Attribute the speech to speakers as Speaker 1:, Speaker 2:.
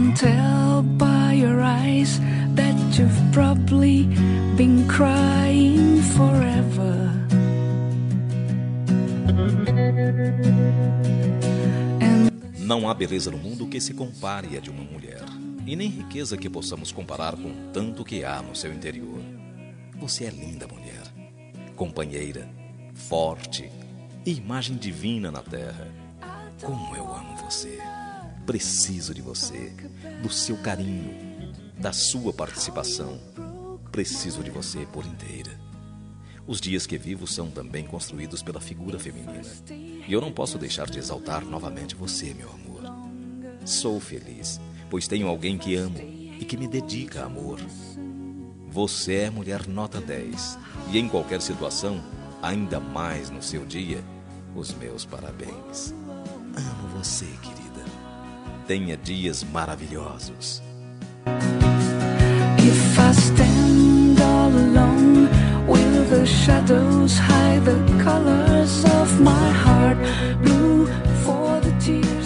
Speaker 1: can tell by your eyes that you've probably been crying forever.
Speaker 2: Não há beleza no mundo que se compare à de uma mulher, e nem riqueza que possamos comparar com tanto que há no seu interior. Você é linda, mulher, companheira, forte e imagem divina na terra. Como eu amo você! Preciso de você, do seu carinho, da sua participação. Preciso de você por inteira. Os dias que vivo são também construídos pela figura feminina. E eu não posso deixar de exaltar novamente você, meu amor. Sou feliz, pois tenho alguém que amo e que me dedica amor. Você é mulher nota 10. E em qualquer situação, ainda mais no seu dia, os meus parabéns. Amo você, querida. Tenha dias maravilhosos.
Speaker 1: If I stand all alone, will the shadows hide the colors of my heart? Blue for the tears.